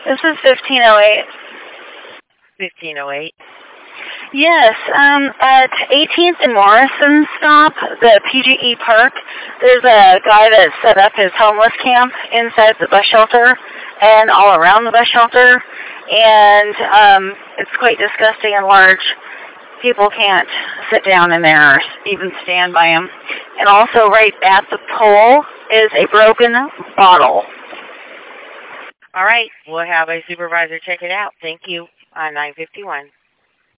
This is 1508. 1508. Yes, at 18th and Morrison stop, the PGE Park, there's a guy that set up his homeless camp inside the bus shelter and all around the bus shelter, and it's quite disgusting and large. People can't sit down in there or even stand by him. And also right at the pole is a broken bottle. All right, we'll have a supervisor check it out. Thank you. 951.